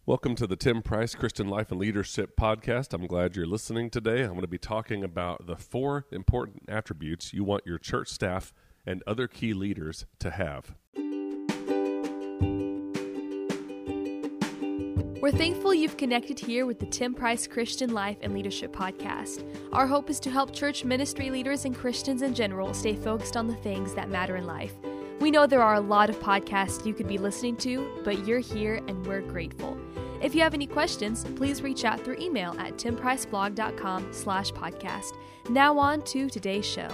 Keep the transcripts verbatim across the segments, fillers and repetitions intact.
Welcome to the Tim Price Christian Life and Leadership Podcast. I'm glad you're listening today. I'm going to be talking about the four important attributes you want your church staff and other key leaders to have. We're thankful you've connected here with the Tim Price Christian Life and Leadership Podcast. Our hope is to help church ministry leaders and Christians in general stay focused on the things that matter in life. We know there are a lot of podcasts you could be listening to, but you're here and we're grateful. If you have any questions, please reach out through email at timpriceblog.com slash podcast. Now on to today's show.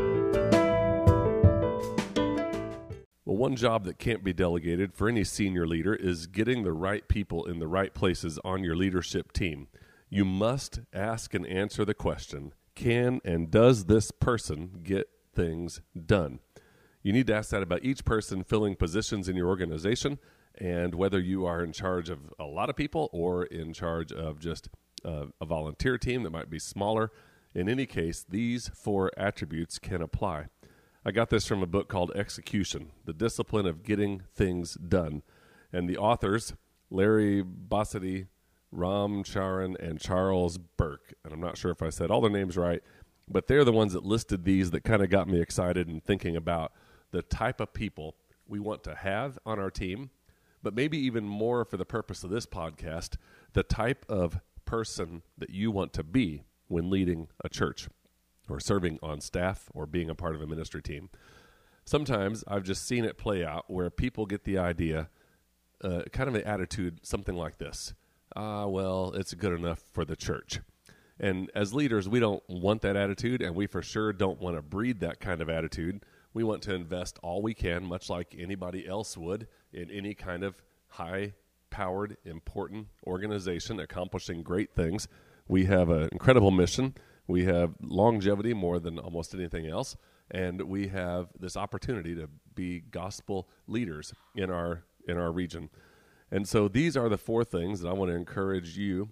Well, one job that can't be delegated for any senior leader is getting the right people in the right places on your leadership team. You must ask and answer the question, can and does this person get things done? You need to ask that about each person filling positions in your organization, and whether you are in charge of a lot of people or in charge of just uh, a volunteer team that might be smaller. In any case, these four attributes can apply. I got this from a book called Execution, The Discipline of Getting Things Done. And the authors, Larry Bossidy, Ram Charan, and Charles Burke. And I'm not sure if I said all their names right, but they're the ones that listed these that kind of got me excited and thinking about the type of people we want to have on our team, but maybe even more for the purpose of this podcast, the type of person that you want to be when leading a church or serving on staff or being a part of a ministry team. Sometimes I've just seen it play out where people get the idea, uh, kind of an attitude, something like this. Ah, well, it's good enough for the church. And as leaders, we don't want that attitude, and we for sure don't want to breed that kind of attitude. We want to invest all we can, much like anybody else would, in any kind of high-powered, important organization accomplishing great things. We have an incredible mission. We have longevity more than almost anything else, and we have this opportunity to be gospel leaders in our in our region. And so these are the four things that I want to encourage you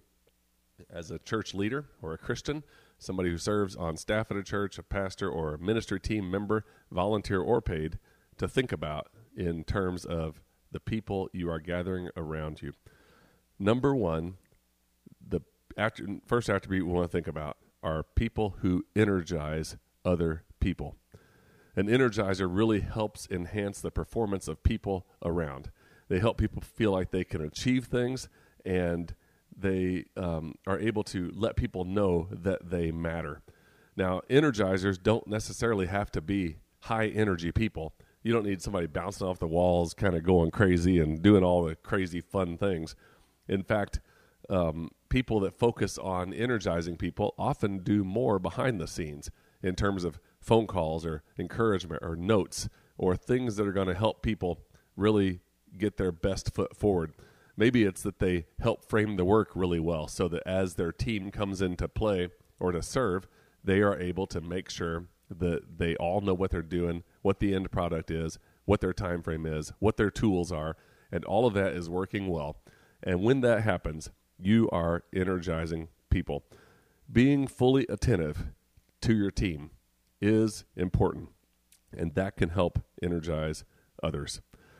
as a church leader or a Christian, somebody who serves on staff at a church, a pastor or a ministry team member, volunteer or paid, to think about in terms of the people you are gathering around you. Number one, the attri- first attribute we want to think about are people who energize other people. An energizer really helps enhance the performance of people around. They help people feel like they can achieve things, and they um, are able to let people know that they matter. Now, energizers don't necessarily have to be high-energy people. You don't need somebody bouncing off the walls, kind of going crazy and doing all the crazy fun things. In fact, um, people that focus on energizing people often do more behind the scenes in terms of phone calls or encouragement or notes or things that are going to help people really get their best foot forward. Maybe it's that they help frame the work really well so that as their team comes into play or to serve, they are able to make sure that they all know what they're doing, what the end product is, what their time frame is, what their tools are, and all of that is working well. And when that happens, you are energizing people. Being fully attentive to your team is important, and that can help energize others.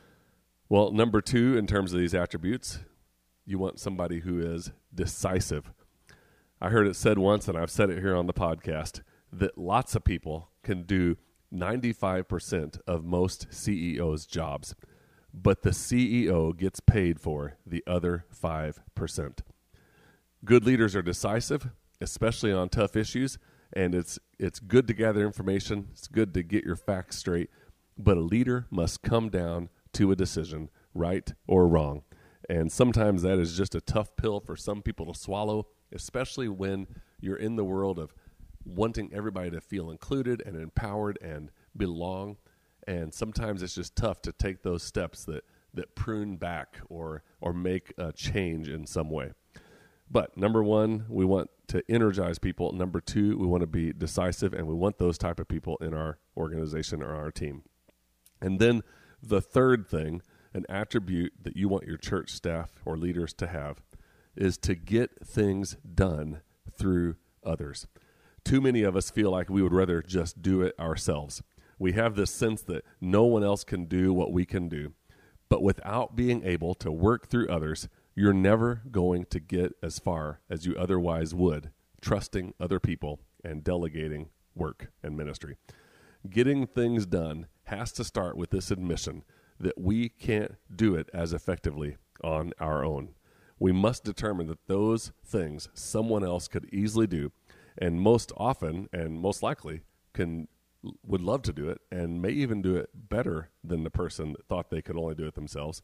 Well, number two, in terms of these attributes, you want somebody who is decisive. I heard it said once, and I've said it here on the podcast, that lots of people can do ninety-five percent of most C E Os' jobs, but the C E O gets paid for the other five percent. Good leaders are decisive, especially on tough issues, and it's it's good to gather information. It's good to get your facts straight, but a leader must come down to a decision, right or wrong. And sometimes that is just a tough pill for some people to swallow, especially when you're in the world of wanting everybody to feel included and empowered and belong. And sometimes it's just tough to take those steps that, that prune back or or make a change in some way. But number one, we want to energize people. Number two, we want to be decisive, and we want those type of people in our organization or our team. And then the third thing, an attribute that you want your church staff or leaders to have, is to get things done through others. Too many of us feel like we would rather just do it ourselves. We have this sense that no one else can do what we can do. But without being able to work through others, you're never going to get as far as you otherwise would trusting other people and delegating work and ministry. Getting things done has to start with this admission that we can't do it as effectively on our own. We must determine that those things someone else could easily do, and most often and most likely can would love to do it and may even do it better than the person that thought they could only do it themselves.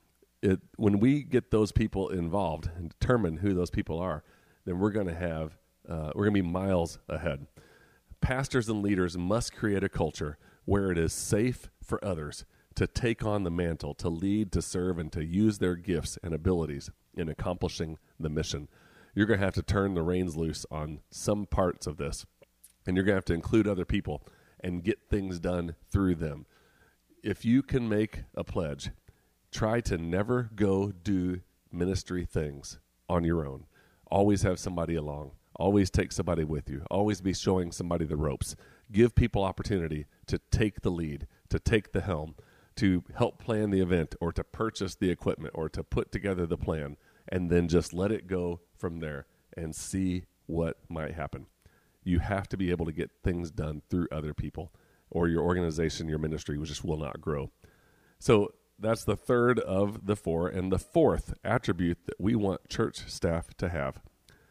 It, when we get those people involved and determine who those people are, then we're going to have uh, we're going to be miles ahead. Pastors and leaders must create a culture where it is safe for others to take on the mantle, to lead, to serve, and to use their gifts and abilities in accomplishing the mission. You're going to have to turn the reins loose on some parts of this, and you're going to have to include other people and get things done through them. If you can make a pledge, try to never go do ministry things on your own. Always have somebody along. Always take somebody with you. Always be showing somebody the ropes. Give people opportunity to take the lead, to take the helm, to help plan the event or to purchase the equipment or to put together the plan, and then just let it go from there and see what might happen. You have to be able to get things done through other people, or your organization, your ministry just will not grow. So that's the third of the four. And the fourth attribute that we want church staff to have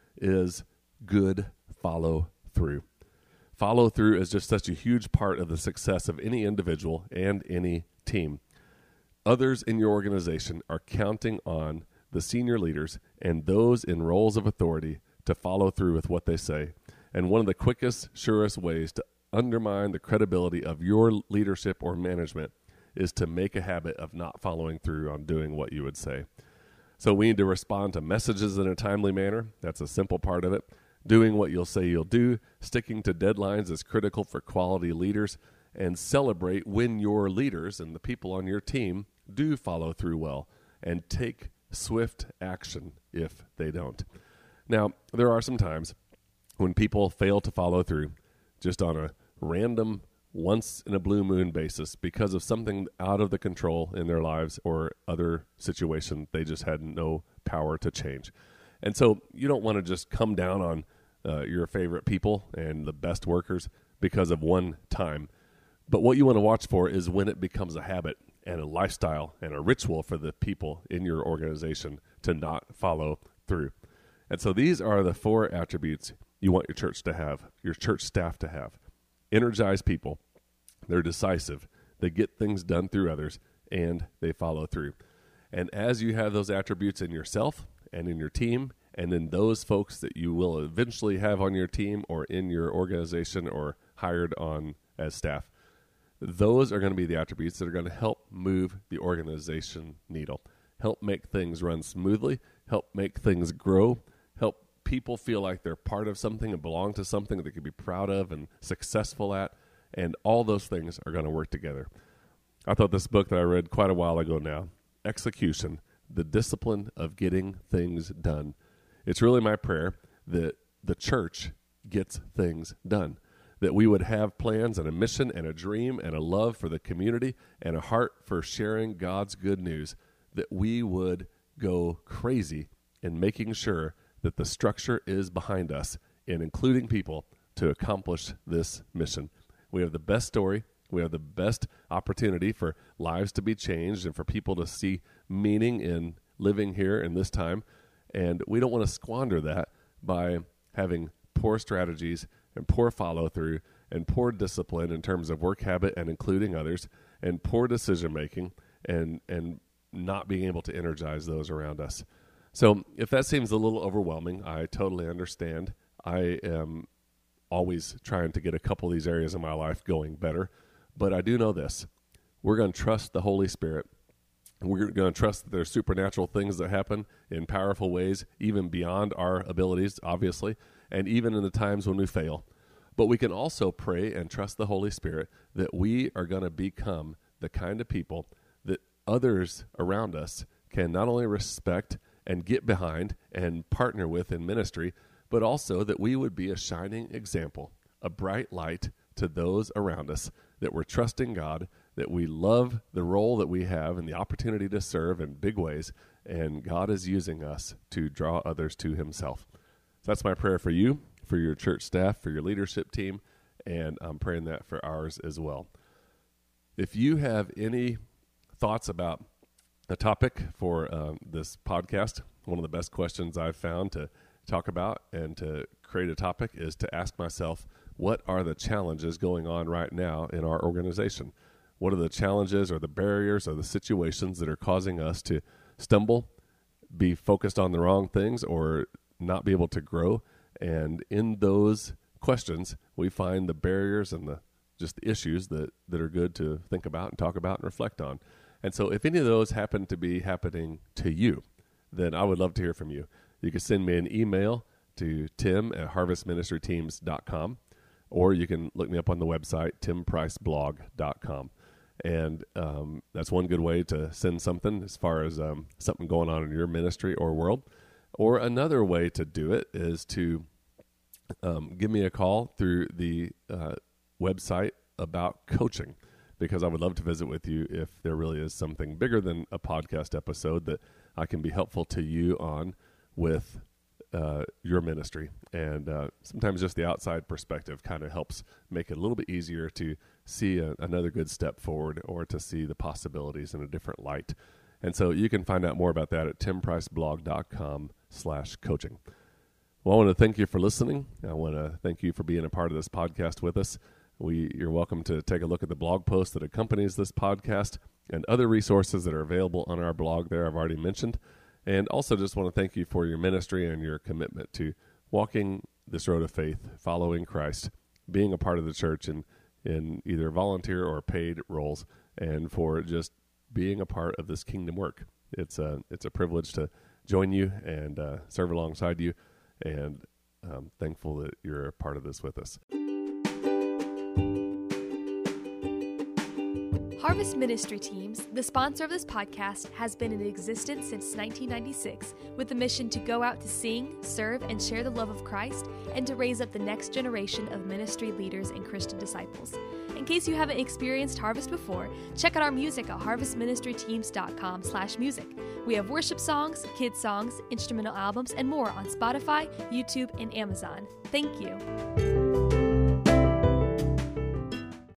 is good follow through. Follow through is just such a huge part of the success of any individual and any team. Others in your organization are counting on the senior leaders and those in roles of authority to follow through with what they say. And one of the quickest, surest ways to undermine the credibility of your leadership or management is to make a habit of not following through on doing what you would say. So we need to respond to messages in a timely manner. That's a simple part of it. Doing what you'll say you'll do, sticking to deadlines is critical for quality leaders, and celebrate when your leaders and the people on your team do follow through well, and take swift action if they don't. Now, there are some times when people fail to follow through just on a random once in a blue moon basis because of something out of the control in their lives or other situation they just had no power to change. And so you don't want to just come down on uh, your favorite people and the best workers because of one time. But what you want to watch for is when it becomes a habit and a lifestyle and a ritual for the people in your organization to not follow through. And so these are the four attributes you want your church to have, your church staff to have. Energize people. They're decisive. They get things done through others, and they follow through. And as you have those attributes in yourself and in your team, and in those folks that you will eventually have on your team or in your organization or hired on as staff, those are going to be the attributes that are going to help move the organization needle, help make things run smoothly, help make things grow, help people feel like they're part of something and belong to something that they can be proud of and successful at, and all those things are going to work together. I thought this book that I read quite a while ago now, Execution, The Discipline of Getting Things Done. It's really my prayer that the church gets things done, that we would have plans and a mission and a dream and a love for the community and a heart for sharing God's good news, that we would go crazy in making sure that the structure is behind us in including people to accomplish this mission. We have the best story. We have the best opportunity for lives to be changed and for people to see meaning in living here in this time. And we don't want to squander that by having poor strategies and poor follow-through and poor discipline in terms of work habit and including others, and poor decision-making and and not being able to energize those around us. So if that seems a little overwhelming, I totally understand. I am always trying to get a couple of these areas in my life going better. But I do know this. We're going to trust the Holy Spirit. We're going to trust that there's supernatural things that happen in powerful ways, even beyond our abilities, obviously, and even in the times when we fail. But we can also pray and trust the Holy Spirit that we are going to become the kind of people that others around us can not only respect and get behind and partner with in ministry, but also that we would be a shining example, a bright light to those around us, that we're trusting God, that we love the role that we have and the opportunity to serve in big ways, and God is using us to draw others to himself. So that's my prayer for you, for your church staff, for your leadership team, and I'm praying that for ours as well. If you have any thoughts about the topic for um, this podcast, one of the best questions I've found to talk about and to create a topic is to ask myself, what are the challenges going on right now in our organization? What are the challenges or the barriers or the situations that are causing us to stumble, be focused on the wrong things, or not be able to grow? And in those questions, we find the barriers and the just the issues that, that are good to think about and talk about and reflect on. And so if any of those happen to be happening to you, then I would love to hear from you. You can send me an email to tim at harvest ministry teams dot com, or you can look me up on the website, tim price blog dot com. And um, that's one good way to send something as far as um, something going on in your ministry or world. Or another way to do it is to um, give me a call through the uh, website about coaching, because I would love to visit with you if there really is something bigger than a podcast episode that I can be helpful to you on with uh, your ministry. And uh, sometimes just the outside perspective kind of helps make it a little bit easier to see a, another good step forward, or to see the possibilities in a different light. And so you can find out more about that at tim price blog dot com slash coaching. Well, I want to thank you for listening. I want to thank you for being a part of this podcast with us. We, you're welcome to take a look at the blog post that accompanies this podcast and other resources that are available on our blog there I've already mentioned. And also just want to thank you for your ministry and your commitment to walking this road of faith, following Christ, being a part of the church in, in either volunteer or paid roles, and for just being a part of this kingdom work. It's a, it's a privilege to join you and uh, serve alongside you, and I'm thankful that you're a part of this with us. Harvest Ministry Teams, the sponsor of this podcast, has been in existence since nineteen ninety-six with the mission to go out to sing, serve, and share the love of Christ, and to raise up the next generation of ministry leaders and Christian disciples. In case you haven't experienced Harvest before, check out our music at harvest ministry teams dot com slash music. We have worship songs, kids songs, instrumental albums, and more on Spotify, YouTube, and Amazon. Thank you.